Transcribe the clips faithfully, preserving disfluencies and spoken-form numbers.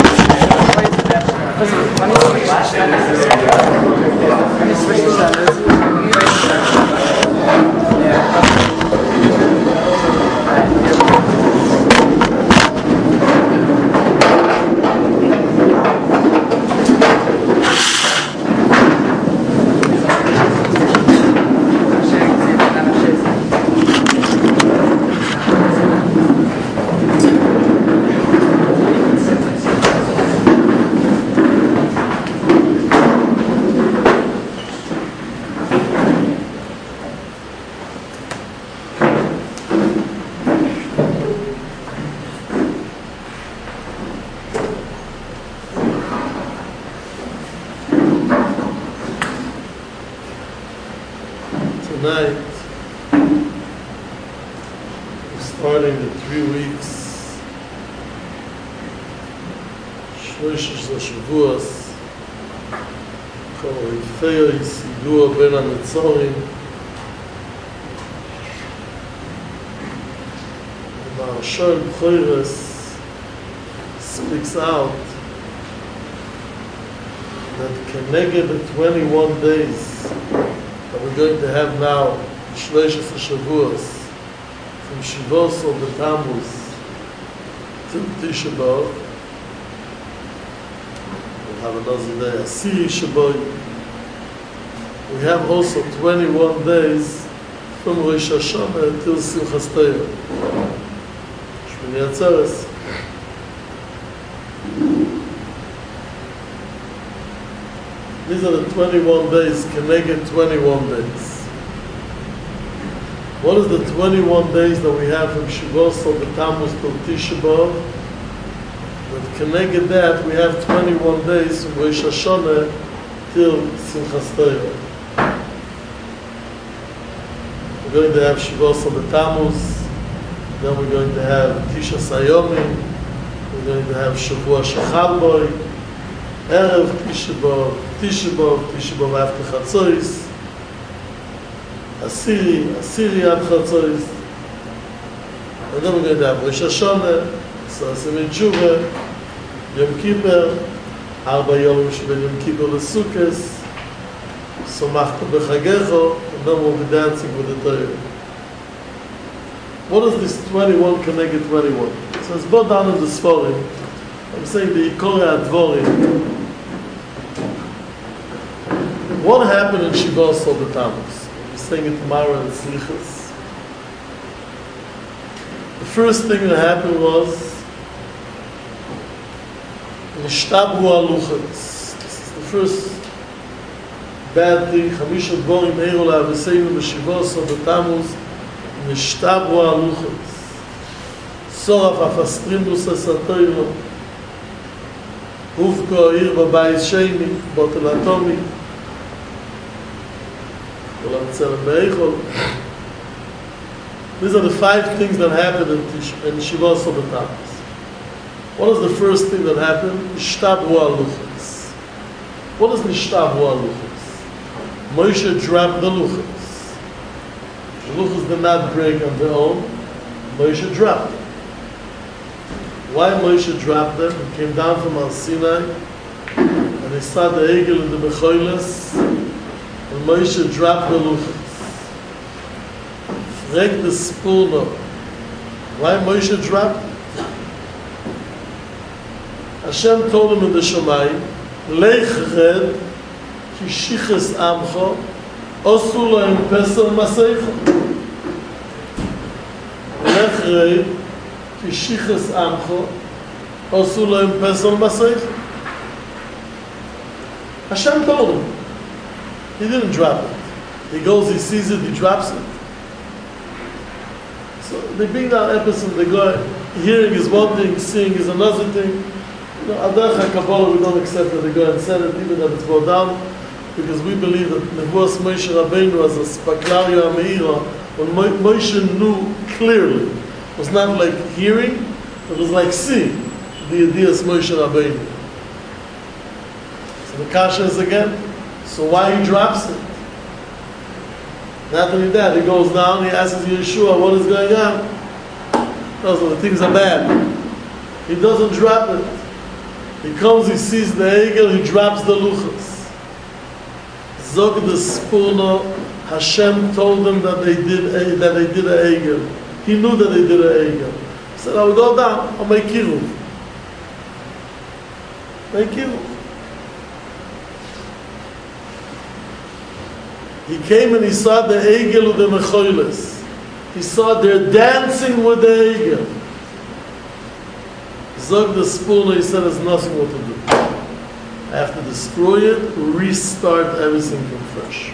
Tonight, we're starting the three weeks Shloishes Shavuos called Ifeya Yisidua Ben HaNetzorim. The Maharshal B'choros speaks out that Keneged the twenty-one days that we're going to have now, Shloishes Shavuos, from Shivos of the Tammuz to Tisha B'Av. We'll have another day, Asiri Shaboy. We have also twenty-one days from Rosh Hashanah until Simchas Torah. Shmini Atzeres. These are the twenty-one days, Keneged twenty-one days. What is the twenty-one days that we have from Shavuos of the Tammuz till Tisha B'Av? But Keneged that, we have twenty-one days from Rosh Hashanah till Simchas Torah. We're going to have Shavuos of the Tammuz, then we're going to have Tisha Sayomim, we're going to have Shavua Shechal Boi, Erev Tisha B'Av, Tisha B'Av, Tisha B'Av after Chatzois, Asiri, Asiri ad Chatzois, and then we're going to have Rosh Hashanah, Sasim Tshuva, Yom Kippur, Arba Yomim Sheben Yom Kippur L'Sukkos, Somachta B'Chagecho, and then we'll be dancing with the Torah. What is this twenty-one Keneged twenty-one? So it's brought down in the Sforim. I'm saying the Ikore Advorim. What happened in Shivos of the Tammuz? We're saying it tomorrow in Slichos. The first thing that happened was Nishtabu Aluchos. This is the first bad thing. Chamisha Dvorim Eiru La'aviseinu B'Shivos of the Tammuz. Nishtabu Aluchos. Soraf Afastrinus Asatoiro. Huvko Ir Babayis Sheni. Botel Atomi. These are the five things that happened in, in Shivos of the Tammuz. What is the first thing that happened? Nishtabu Aluchos. What is Nishtabu Aluchos? Moshe dropped the Luchos. The Luchos did not break on their own. Moshe dropped them. Why Moshe dropped them? He came down from Al Sinai and he saw the Egel in the Bechoiles. And Moshe dropped the Luchos. Frag the Spurno. Why Moshe dropped? Hashem told him in the Shomayim, Lech red, ki shiches amcho, osu lohem pesel maseicho. Lech red, ki shiches amcho, osu lohem pesel maseicho. Hashem told him. He didn't drop it. He goes, he sees it, he drops it. So they bring down episodes, they go, hearing is one thing, seeing is another thing. You know, Adarch HaKabbalah, we don't accept that they go and said it, even that it's brought down, because we believe that Nevuas Moshe Rabbeinu as a Spaklaria Meira, when Moshe knew clearly, it was not like hearing, it was like seeing the ideas Moshe Rabbeinu. So the kasha is again, so why he drops it? Not only that, he goes down, he asks Yeshua, what is going on? No, so the things are bad. He doesn't drop it. He comes, he sees the Egel, he drops the luchas. Zog the Spurno, Hashem told them that they did a, that they did a Egel. He knew that they did a Egel. He said, I will go down, I'll make kiruv. Make kiruv. He came and he saw the Egel with the Mechoiles. He saw they're dancing with the Egel. Zog the Spurno, he said, there's nothing more to do. I have to destroy it, restart everything from fresh.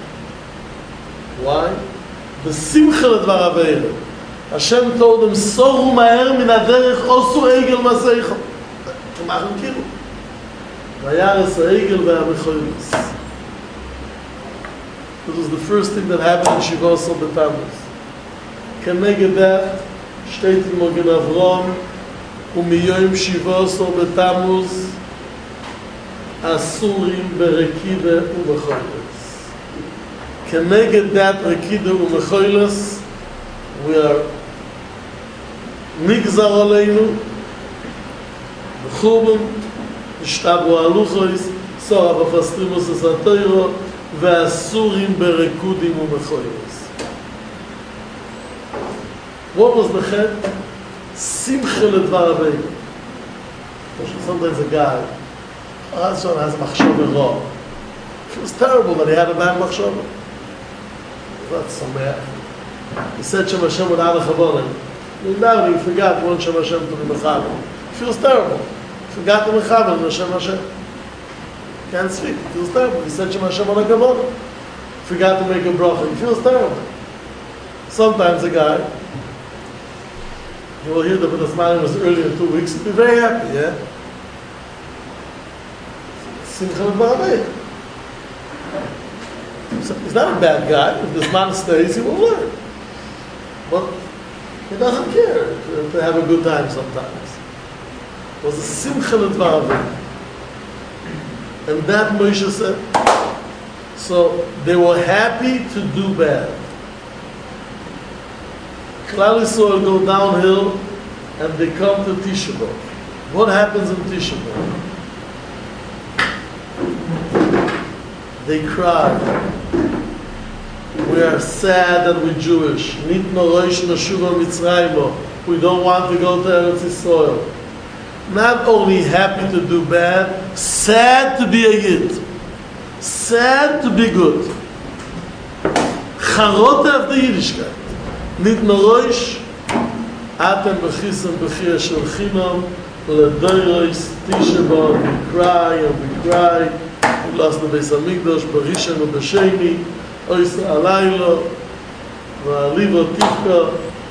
Why? The Simcha Ledvar Aveira. Hashem told them, Soru Ma'er min haderech osu Egel Maseicha. Machen kiruv. Vayares ha'Egel ve'amechoiles. This was the first thing that happened in Shivos B'Tammuz. Keneged that, steht in Mogen Avram, u'miyoyim Shivos B'Tammuz, Asurim berekide u'mechoiles. Keneged that rekide u'mechoiles, we are nigzar aleinu, b'churban, nishtabu aluchois, sorah b'fastrimus esatoiro, ve'asurim berekudim u'mechoiles. What was the chet? Simcha ledvar aveinu. Sometimes a guy, Hashem has a machshava ra. It was terrible that he had a bad machshava. That's so bad. He said Shem Hashem without a chavonim. Now he forgot one Shem Hashem to be mechaber. It feels terrible. He forgot the mechaber and Shem Hashem. Can't speak. It feels terrible. He said Shem Hashem on a kavonim. Forgot to make a bracha. It feels terrible. Sometimes a guy, you will hear that when the Zmanim was early in two weeks, he'll be very happy, yeah? Simcha Ledvar Aveira. He's not a bad guy. If this man stays, he will learn. But he doesn't care to, to have a good time sometimes. It was a Simcha Ledvar Aveira. And that Moshe said. So they were happy to do bad. Klal Yisrael go downhill and they come to Tisha B'Av. What happens in Tisha B'Av? They cry. We are sad that we're Jewish. Nitno roish nashuva mitzraymo. We don't want to go to Eretz Yisrael. Not only happy to do bad, sad to be a Yid. Sad to be good. Charota of the Yiddishkeit. Nitno roish, atem b'chisam b'chia shel chinam, ledoiros Tisha B'Av. We cry and we cry. We lost the Beis Hamikdash, b'rishon and b'sheni. Oysa alaylo, v'alivo tifka.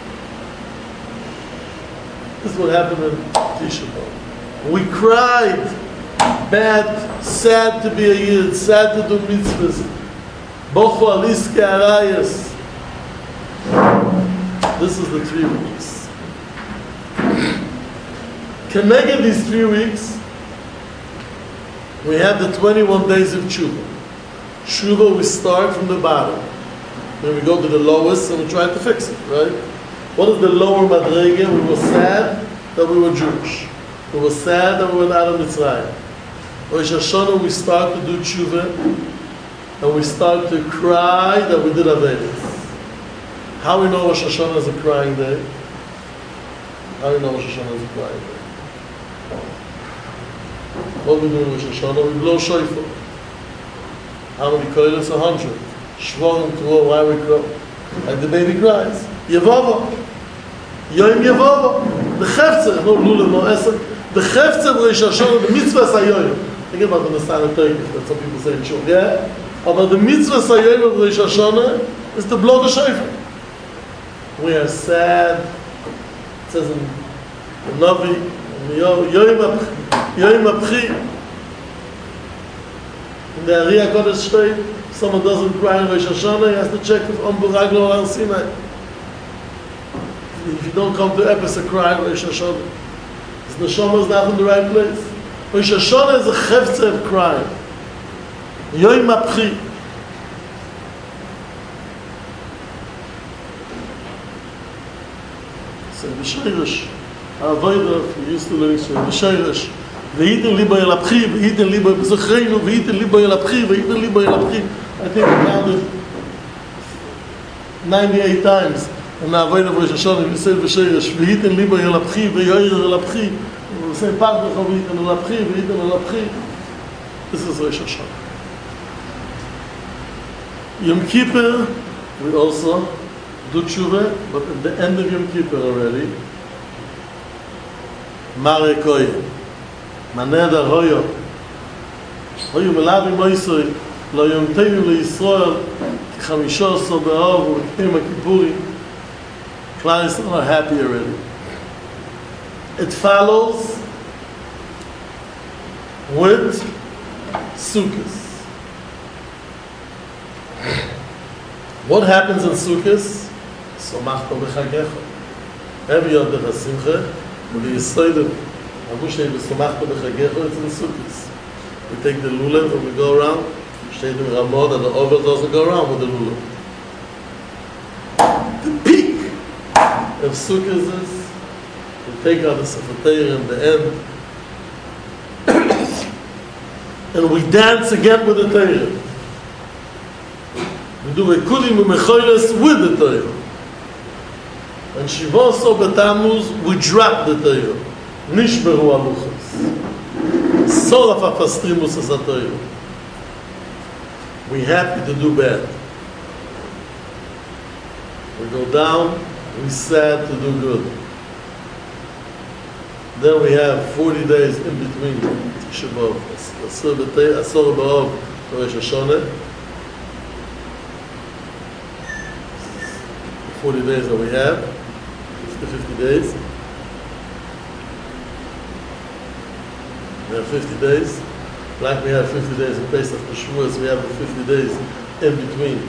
This is what happened in Tisha B'Av. We cried, bad, sad to be a Yid, sad to do mitzvahs. Bochu aliske arayas. This is the three weeks. Connected these three weeks, we have the twenty-one days of Tshuva. Tshuva, we start from the bottom. Then we go to the lowest and we try to fix it, right? What is the lower madrega? We were sad that we were Jewish. We were sad that we were out of Mitzrayim. Rosh Hashanah, we start to do Tshuva and we start to cry that we did Averis. How we know Rosh Hashanah is a crying day? How we know Rosh Hashanah is a crying day? What we do in Rosh Hashanah? We blow shofar. How many koilos? A hundred. Shvorim to all, why we cry? Like the baby cries. Yevava. Yom Yevava. The Chefzer, no Lulav, no Esek. The Chefzer of Rosh Hashanah, the mitzvah sayoyim. Think about the Messiah Turkish, that some people say in Shul, yeah? But the mitzvah sayoyim of Rosh Hashanah is to blow the shofar. We are sad. It says in the Navi, Yoim Apchi. In the Ari HaKodesh Shtei, if someone doesn't cry in Rosh Hashanah, he has to check if Om Buraglo or Sinai. If you don't come to Epes and cry in Rosh Hashanah, his neshama is not in the right place. Rosh Hashanah is a chefze of crying. Yoim Apchi. So B'Sheirish, Avodah, we used to learn so B'Sheirish, V'yitin libo el apchi, v'yitin libo b'zochreinu, v'yitin libo el apchi, v'yitin libo el apchi. I think I counted ninety-eight times. And now Avodah Rosh Hashanah, we say v'sheresh, v'yitin libo el apchi, v'yoyer el apchi. We say Pagdach, v'yitin el apchi, v'yitin el apchi. This is Rosh Hashanah. Yom Kippur, we also do tshuva, but at the end of Yom Kippur already, Mare Koyim, Maneda Hoyo, Hoyo Melavi Moisoi, Lo Yom Teinu LeYisrael, Chamisha Asar B'Av, U'K'im HaKippurim. Klal Yisrael are happy already. It follows with Sukkot. What happens in Sukkot? Somachta b'chagecha. Every year the Simcha, when the Yisraelim, Amushay b'somachta b'chagecha, it's in Sukkot. We take the lulav and we go around. Shteidim Ramah that the ovel doesn't go around with the lulav. The peak of Sukkot is we take out the Sefer Torah in the end, and we dance again with the Torah. We do a kulim u'mechoiles with the Torah. And Shivoso B'Tammuz, we drop the Torah. Nishberu aluchos. Soraf ha'pastrimus is a Torah. We happy to do bad. We go down, we sad to do good. Then we have forty days in between Tisha B'Av. Asor B'Av, Rosh Hashanah. forty days that we have, fifty days. We have fifty days. Like we have fifty days in Pesach to Shavuos, we have the fifty days in between.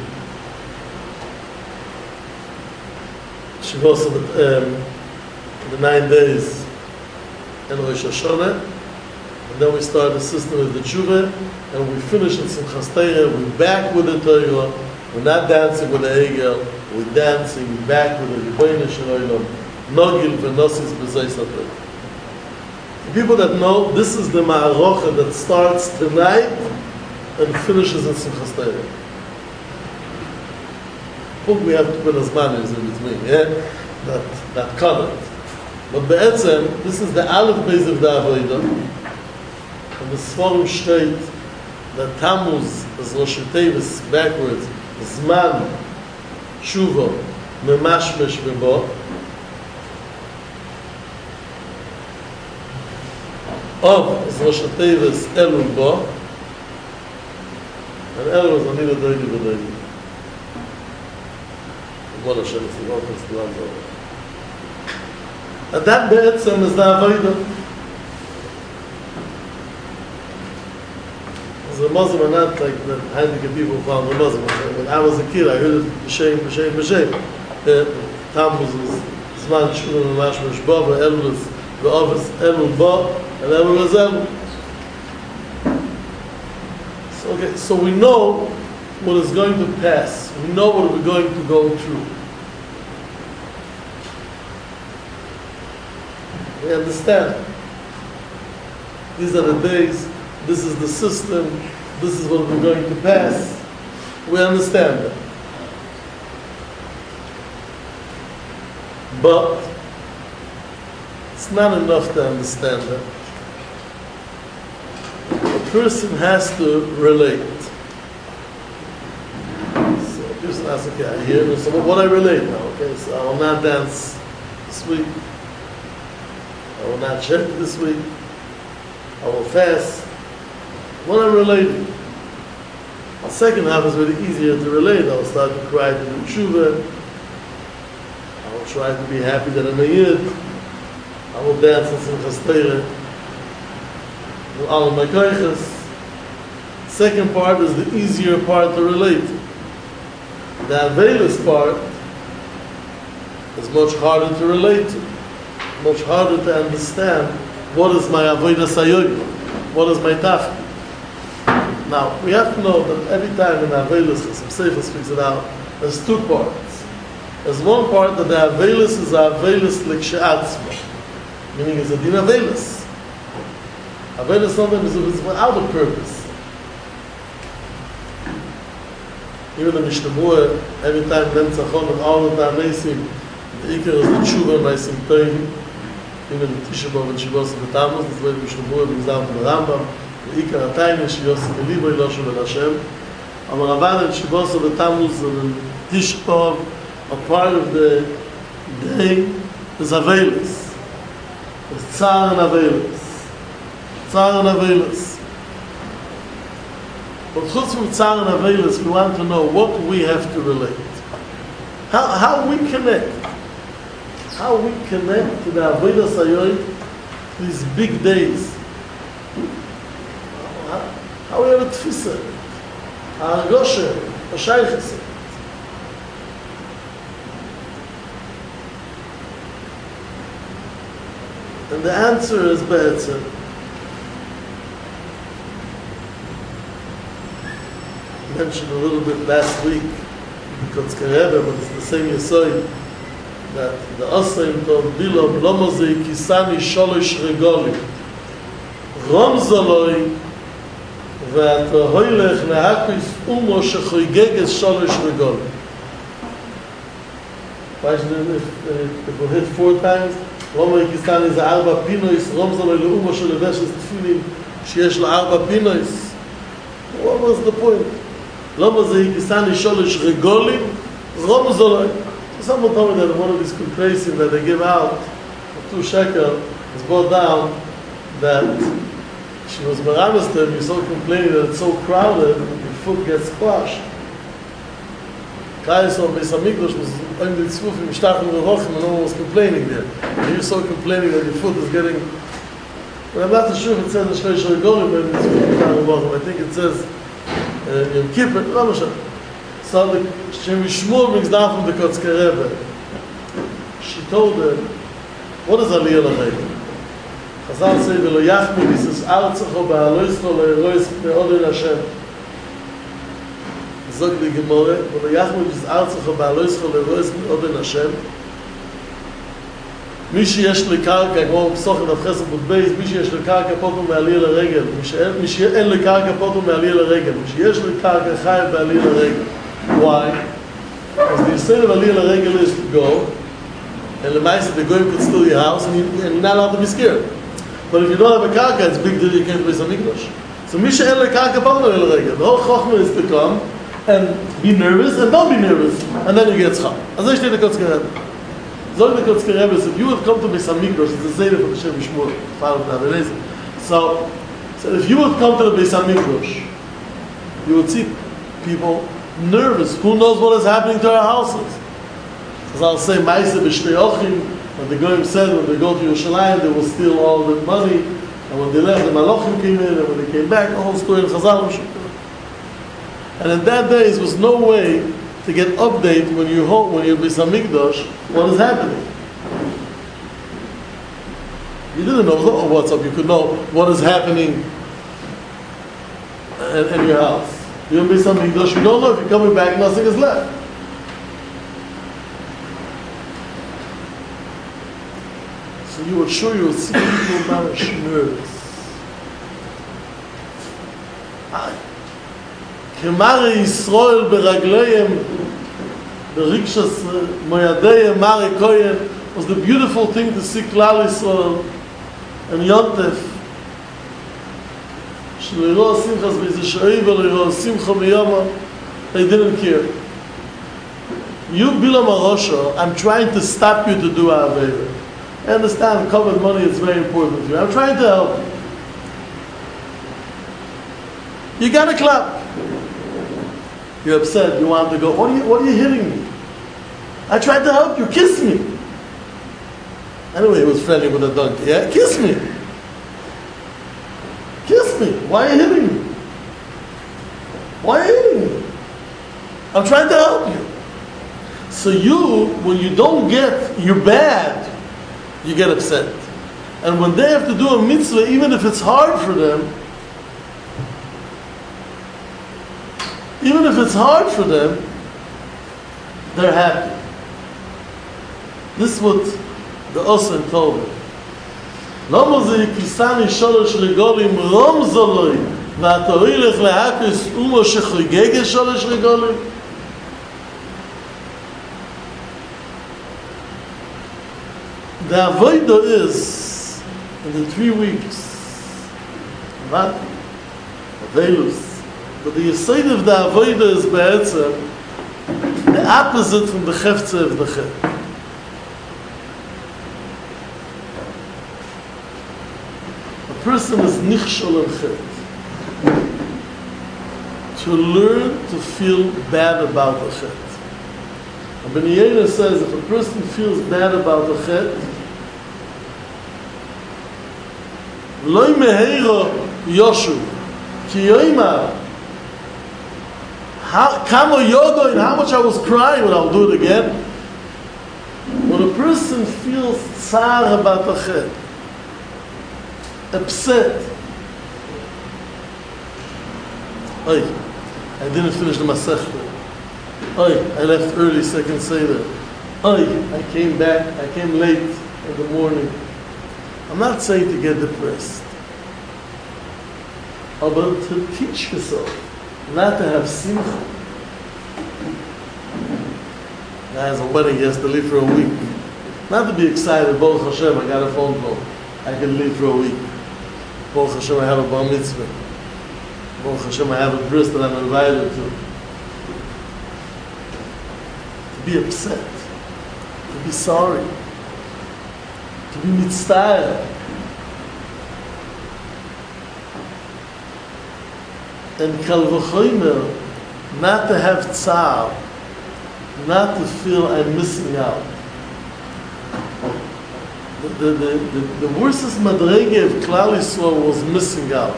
Shavuos, um, the nine days in Rosh Hashanah, and then we start the system of the Tshuva, and we finish in Simchas Torah. We're back with the Torah. We're not dancing with the Egel. We're dancing back with the Rebbeinu Shalom, Nogil v'Nosis b'Zayis HaTorah. The people that know, this is the Ma'arocha that starts tonight and finishes in Simchas Torah. Hope we have to put as manis in between, yeah? That, that comment. But be'etzem, this is the Aleph base of the Avodah, and the Sforim state that Tammuz is Rosh Tevis backwards, Zman, Shuvo, Memashmesh Bebo. Of is Rosh Tevis Elul Bo. And Elul is Anila Doidi B'Doidi. What Hashem is the Lord is the Lord. And that be'etzem is the Avodah. As a Muslim, I'm not like the handicapped people found the Muslim. When I was a kid, I heard it b'shem, b'shem, b'shem. Tammuz is Zman Shuvah Memashmesh Bo, Elul is B'Av is Elul Bo, and Elul is Elul. So, okay, so we know what is going to pass. We know what we're going to go through. We understand. These are the days. This is the system, this is what we're going to pass. We understand that. But it's not enough to understand that. A person has to relate. So a person asks, okay, I hear, so what I relate now, okay, so I will not dance this week. I will not check this week. I will fast. What I'm relating. The second half is really easier to relate. I will start to cry to do tshuva. I will try to be happy that I'm a yid. I will dance in Simchas Torah. Do all of my koiches. Second part is the easier part to relate. The Avelis part is much harder to relate to. Much harder to understand what is my avodah sayog, what is my tafkid. Now, we have to know that every time in Avelis, some Sefer speaks it out, there's two parts. There's one part that the Avelis is a Avelis l'kshe'atzma, meaning it's a din Avelis. Avodah sometimes is without a purpose. Even the Mishnah Berurah, every time them tzachon and all the time they sing, the Iker is the tshuva and Maisim Toivim. Even the Tisha B'Av and Shivos of the Tammuz, this way the Mishnah Berurah brings down from the Rambam, the Iker HaTaim and Shivos of the Libo Iloshu and Hashem. And Ramban and Shivos of the Tammuz and the Tisha B'Av are part of the day, the Zavelis. The Tzar and Avelis. Tzar and Avelis. But chutz from Tzar and Avelis, we want to know what we have to relate. How, how we connect. How we connect to the Avodah Sayoy, these big days. How, how we have a tfisa, a argosha, a shaychus. And the answer is be'etzem. I mentioned a little bit last week, because Rebbe, but it's the same Yesod, that the Osrim told Bilam, Lomozei Kisani Sholosh Regoli, Romzoloi, Ve'ata Hoylech Nehakis Umo Shechoigeges Sholosh Regoli. Imagine if it will hit four times, Lomozei Kisani is Arba Pinois, Romzoloi Leumo Sheleveshes Tefilin, Sheyesh Arba Pinois. What was the point? Lomozei Kisani Sholosh Regoli, Romzoloi. Someone told me that one of these kupresim that they give out for two shekel was brought down that she was meramis to him, you're so complaining that it's so crowded and your foot gets squashed. Kais on Beis HaMikdash was on the tzvufim, shtachim v'rochim, and no one was complaining there. And you're so complaining that your foot is getting... But I'm not sure if it says in Shlosh Regolim, but it's tzvufim, I think it says uh, Yom Kippur, no, no, so the Shem Yishmur brings down from the Kotzker Rebbe. She told her, what is Aliyah L'Regel? Chazal say, V'lo yachmir, he says, Artzacho ba'aloischo le'erois me'odin Hashem. Zog the Gemara, V'lo yachmir, he says, Artzacho ba'aloischo le'erois me'odin Hashem. מי שיש לקרקע, כמו פסוחת הפחסת בבייס, מי שיש לקרקע פוטו מעלייה לרגל, מי שאין לקרקע פוטו מעלייה לרגל, מי שיש לקרקע חי בעלייה לרגל. Why? Because the instead of aliyah l'regel is to go, and the mice, the goyim could steal your house, and, you, and you're not allowed to be scared. But if you don't have a karka, it's a big deal you can't Beis HaMikdash. So mi she'en lekarka pom aliyah l'regel. The whole chokhmah is to come and be nervous, and don't be nervous, and then you get scham. As I say the Kotzker Rebbe. Zog the Kotzker Rebbe, if you would come to Beis HaMikdash, it's a zayda for the Shem Yishmur, so, so if you would come to the Beis HaMikdash, you would see people nervous. Who knows what is happening to our houses? As I'll say, Maise b'shtei ochim, when the Goyim said when they go to Yerushalayim, they will steal all the money, and when they left, the Malachim came in, and when they came back, the whole story of Chazal. And in that days, there was no way to get update when you hold, when you're Beis HaMikdash, what is happening. You didn't know oh, what's up. You could know what is happening in, in your house. You're in Beis HaMikdash, you don't know if you're coming back, nothing is left. So you would sure you would see people mamish nervous. Kemare Yisrael beragleihem berikshas moyadeihem mare koyen was the beautiful thing to see Klal Yisrael and Yontef. They didn't care. You, Bilam HaRosha, I'm trying to stop you to do Avera. I understand covered money is very important to you. I'm trying to help you. You got to clap. You're upset. You want to go. What are you, what are you hitting me? I tried to help you. Kiss me. Anyway, he was friendly with a donkey. Yeah? Kiss me. Kiss me. Why are you hitting me? Why are you hitting me? I'm trying to help you. So you, when you don't get, you're bad, you get upset. And when they have to do a mitzvah, even if it's hard for them, even if it's hard for them, they're happy. This is what the Osran told them. למה זה יקריסני שלוש רגולים רומזולוי ואתה הולך להקריס אומו שחוגג שלוש רגולים? The avodah is in the three weeks not Avelus, but the yesod of the avodah is be'etzem the opposite from the cheftzeh of the chet. A person is nichshol and chet. To learn to feel bad about the chet. And Ben Yehuda says if a person feels bad about the chet, loy meheiro yoshu ki yoimar How, kamo yodo, and how much I was crying when I'll do it again. When a person feels tsar about the chet, upset. Oy, I didn't finish the masechta. Oy, I left early so I can say that. Oy, I came back, I came late in the morning. I'm not saying to get depressed, but to teach yourself not to have simcha. Guy has a wedding, he has to leave for a week. Not to be excited, Baruch Hashem, I got a phone call. I can leave for a week. Baruch Hashem, I have a bar mitzvah. Baruch Hashem, I have a bris that I'm invited to. To be upset. To be sorry. To be mitzvah. And kal v'chomer, not to have tzar, not to feel I'm missing out. The, the, the, the, the worstest madrege of Klal Yisrael was missing out.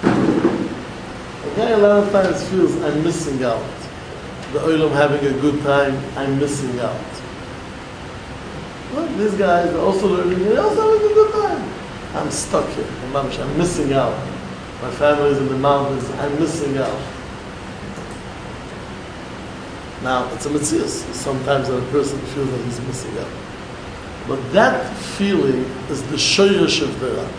A guy a lot of times feels I'm missing out. The oilam having a good time, I'm missing out. Well, these guys are also learning, they're also having a good time. I'm stuck here, I'm missing out. My family is in the mountains, I'm missing out. Now, it's a mitzvah. Sometimes a person feels that he's missing out. But that feeling is the shoyresh of the ra.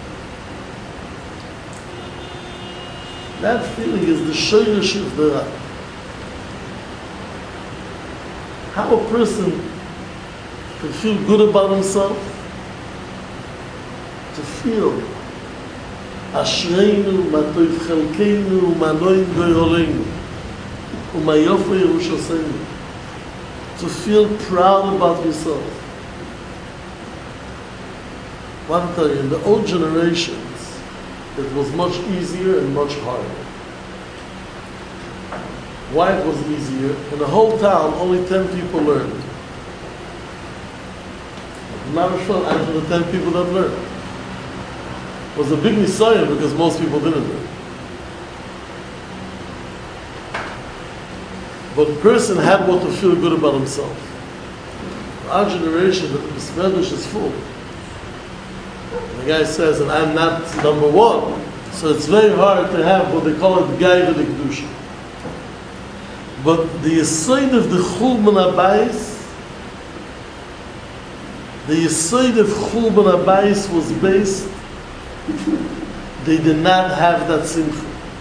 That feeling is the shoyresh of the ra. How a person can feel good about himself, to feel Ashreinu, ma toiv chelkeinu, ma noim goyolenu, uma yofa Yerushalayim. To feel proud about yourself. I want to tell you, in the old generations, it was much easier and much harder. Why it was easier? In the whole town, only ten people learned. Not sure out of the ten people that learned. It was a big nisayim because most people didn't learn. But the person had what to feel good about himself. Our generation, the Medrash is full. The guy says, and I'm not number one, so it's very hard to have what they call it Gaiva de Kedusha. But the yesod of the Chulban Abayis, the yesod of Chulban Abayis was based, they did not have that simcha.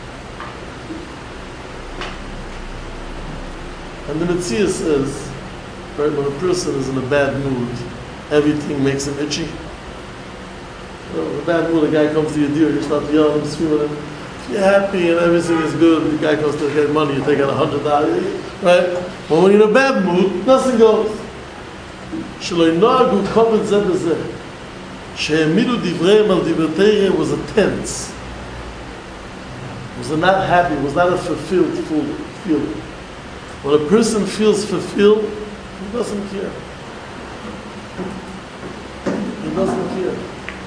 And the Metzia says, right, when a person is in a bad mood, everything makes him itchy. You know, in a bad mood, a guy comes to your deer, you start yelling and screaming at him. If you're happy and everything is good, the guy comes to get money, you take out a hundred dollars, right? But when you're in a bad mood, nothing goes. Shaloi noagu kovet zeh bezeh. She'emidu divreim al divrei was a tense. Was a not happy, was not a fulfilled feeling. When a person feels fulfilled, he doesn't care. He doesn't care.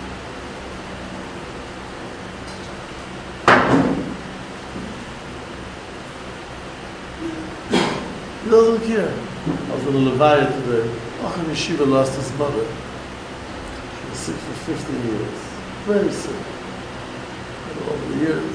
He doesn't care. I was in a Levaya today. Achim Yeshiva lost his mother. She was sick for fifteen years. Very sick. Over the years.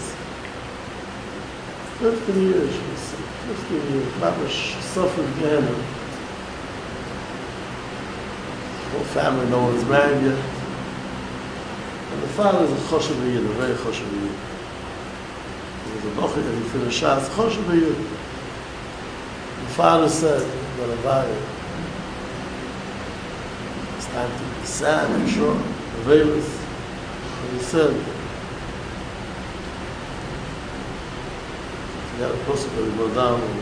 fifteen years she was sick. fifteen years. Mama suffered Gehenna. Whole family, no one's married yet. And the father is a choshev yid, a very choshev yid. He was a nochid and he finished Shas, choshev yid. The father said, that Avaya, it's time to be sad, I'm sure, availous. And he said, he had a person that would go down and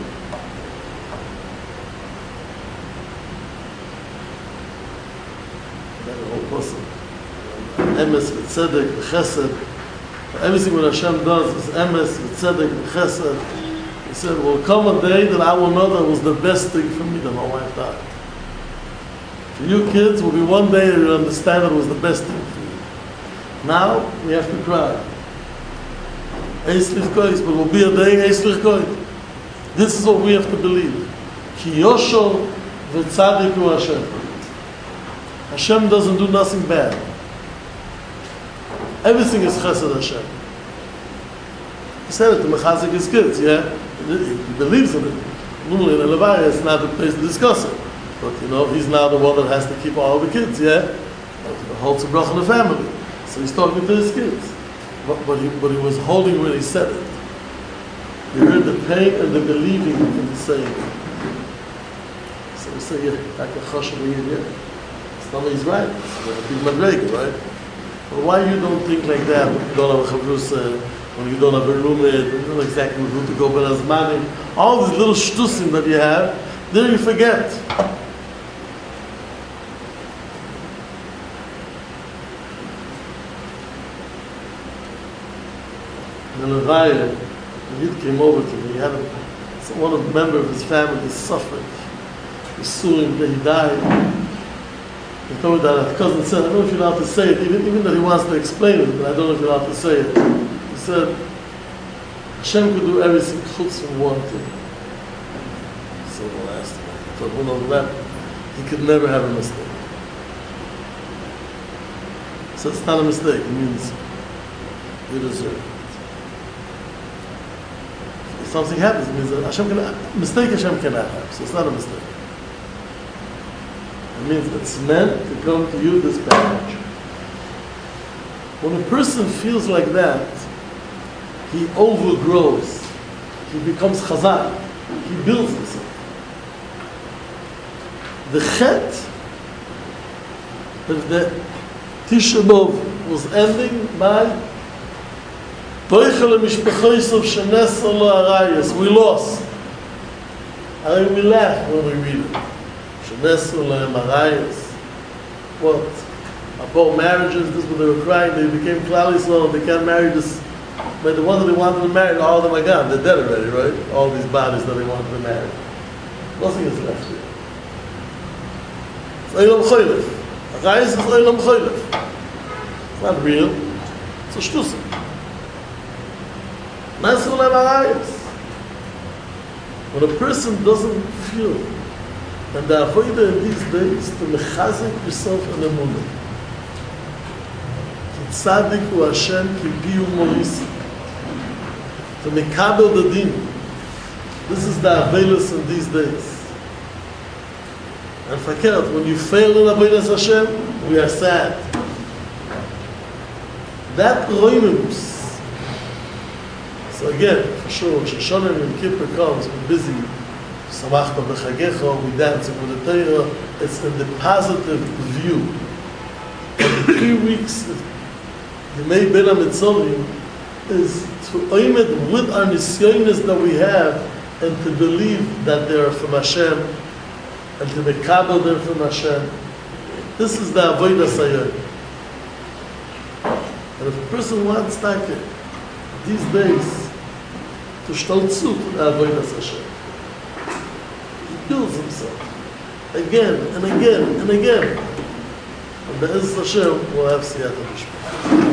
he had a whole person. Emes, Tzedek, Chesed. Everything what Hashem does is Emes, Tzedek, Chesed. He said, will come a day that I will know that was the best thing for me that my wife died. For you kids, will be one day that you'll understand that it was the best thing for you. Now, we have to cry. Eislich kois, but will be a day, Eislich kois. This is what we have to believe. Ki Yosho v'tzadiku Hashem. Hashem doesn't do nothing bad. Everything is Chesed Hashem. He said it to Mechazik his kids, yeah? He believes in it. Normally in a Levaya, it's not the place to discuss it. But, you know, he's now the one that has to keep all the kids, yeah? The whole Tzibrach in the family. So he's talking to his kids. But, but, he, but he was holding when he said it. You heard the pain and the believing in the saying. So we say, yeah, like a choshev yid, yeah. It's he's right. It's a big madrega, right? But why you don't think like that when you don't have a chavrusa, when you don't have a roommate, when you don't know exactly who to go but as money, all these little shtusim that you have, then you forget. The Levaya, the Yid came over to me, he had a, one of the member of his family suffered. He sued him, he died. He told me that his cousin said, I don't know if you're allowed to say it, even, even that he wants to explain it, but I don't know if you're allowed to say it. He said, Hashem could do everything chutz from one thing. So the last one. I thought, who knows that? He could never have a mistake. So it's not a mistake, it means you deserve it. If something happens, it means that Hashem can, mistake Hashem cannot have, so it's not a mistake. It means it's meant to come to you this package. When a person feels like that, he overgrows. He becomes chazak. He builds himself. The chet of the Tisha B'Av was ending by Toichel mishpachois of shenes olo arayos. We lost. And we laugh when we read it. Shenes olo arayos. What? About marriages, this is what they were crying. They became Klal Yisrael. They can't marry this. But the ones that they wanted to marry, all of them are gone. They're dead already, right? All these bodies that they wanted to marry. Nothing is left here. It's Eilam Choylef. Arayos is Eilam Choylef. It's not real. It's a shtusim. When a person doesn't feel, and the avodah in these days to mechazik yourself in the moment. Ki tzadik hu Hashem ki biu morisi. To mekabel the din. This is the avelus in these days. And fakert, when you fail in avelus Hashem, we are sad. That roimus. So again, for sure, when Shoshana and Kippur comes, we're busy. Samachta b'chagecha, we dance with the Torah. It's in the positive view. And the three weeks, the Mei Ben HaMitzolim, is to oimed with our nisyonis that we have, and to believe that they are from Hashem, and to mekabel them from Hashem. This is the avodah sayyid. And if a person wants that, these days, to stolzu to the avodas Hashem. He builds himself again and again and again. And the Ezra Hashem will have siyata b'shma.